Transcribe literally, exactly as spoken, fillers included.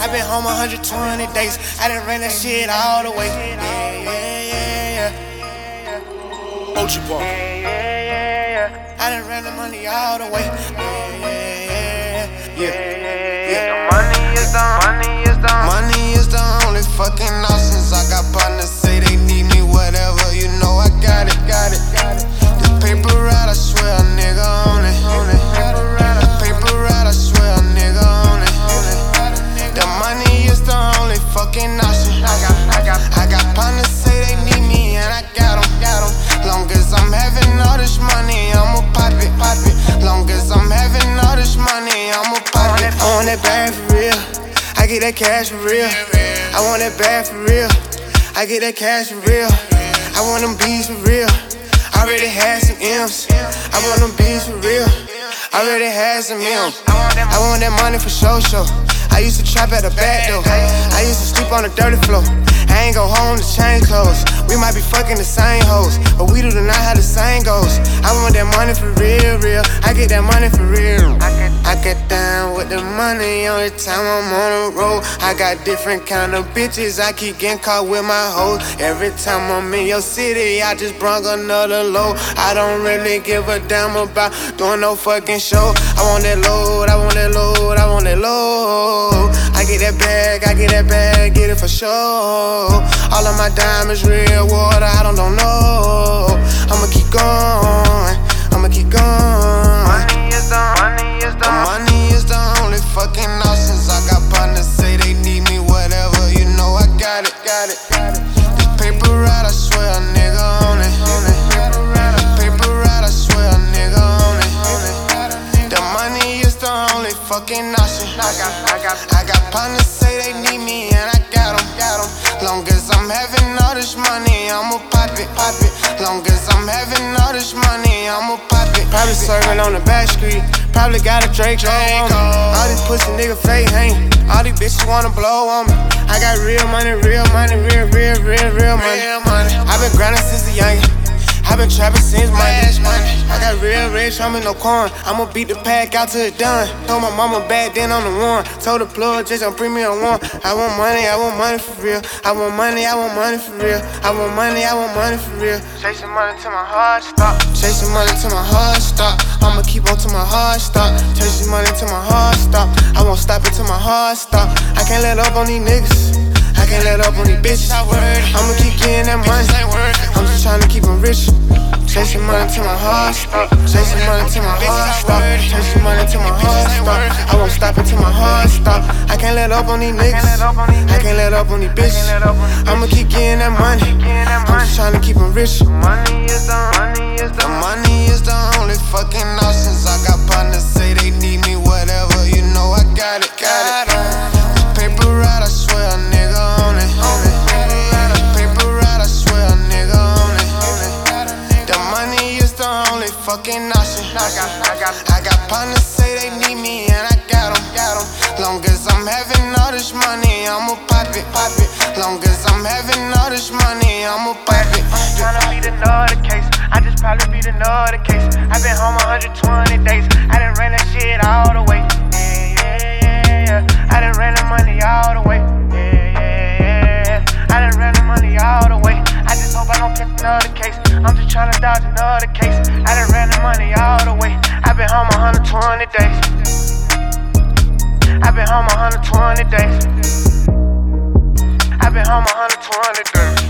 I been home one hundred twenty days. I done ran that shit all the way. Yeah, yeah, yeah, yeah. O G Park. I done ran the money all the way. Yeah, yeah, yeah, yeah, yeah. The money is the money is the Money is the only fucking options. I got partners say they need me, whatever. You know I got it, got it, got it. This paper route, I swear a nigga on it. This paper route, I swear a nigga on it. The money is the only fucking option. I got I got I got partners say they need me and I got 'em, got 'em. Long as I'm having all this money, I'ma pop it, pop it. Long as I'm having all this money, I'ma pop it. I want that bag for real. I get that cash for real. I want that bag for real. I get that cash for real. I want them B's for real. I already had some M's. I want them B's for real. I already had some M's. I want that money for sure, sure. I used to trap at the back door. I used to sleep on the dirty floor. I ain't go home to change clothes. We might be fucking the same hoes, but we do not have the same goals. I want that money for real, real. I get that money for real. I get down with the money every time I'm on the road. I got different kind of bitches. I keep getting caught with my hoes. Every time I'm in your city, I just brung another load. I don't really give a damn about doing no fucking show. I want that load, I want that load, I want that load. I get that bag, I get that bag, get it for sure. All of my diamonds real water, I don't, don't know. I'ma keep going, I'ma keep going. money is the money is The the money is the only fucking options. I got partners say they need me, whatever. You know I got it, got it, got it. This paper route, I swear a nigga on it. This paper route, I swear a nigga on it. The money is the only fucking option. I got I got I got partners say they need me and I got 'em, got 'em. Long as I'm having all this money, I'ma pop it, pop it. Long as I'm having all this money, I'ma pop it. Probably serving on the back street, probably got a Drake on me. All these pussy niggas fake hang, all these bitches wanna blow on me. I got real money, real money, real, real, real, real money. I been grinding since a youngin'. I been trapping since Monday. I got real rich, I'm in no corn. I'ma beat the pack out till it's done. Told my mama back then on the one. Told the plug just on premium one. I want money, I want money for real. I want money, I want money for real. I want money, I want money for real. chasing money till my heart stop. Chasing money till my heart stop. I'ma keep on till my heart stop. Chasing money till my heart stop. I won't stop it till my heart stop. I can't let up on these niggas. I can't let up on these bitches. I'ma keep getting that money. I'm just tryna keep them rich. Chasing money till my heart stop. Chasing money till my heart stop. Chasing money till my heart stop. I won't stop it till my heart stop. I can't let up on these niggas. I can't let up on these bitches. I'ma keep getting that money. I'm just tryna keep them rich. Money is the money is The the money is the only fucking options. I got partners say they need me, whatever. You know I got it, got it. This paper route, I swear a nigga on it. This paper route, I swear a nigga on it. The money is the only fucking option. I got I got I got partners say they need me and I got 'em, got 'em. Long as I'm having all this money, I'ma pop it, pop it. Long as I'm having all this money, I'ma pop it. tryna beat another case. I just probably beat another case. I been home one hundred twenty days. I done ran that shit all the way. Yeah, yeah, yeah, yeah. I done ran the money all the way. Yeah, yeah, yeah. I done ran the money all the way. I just hope I don't catch another case. I'm just tryna dodge another case. I done ran the money all the way. I been home one hundred twenty days. I been home one hundred twenty days. I been home one hundred twenty days.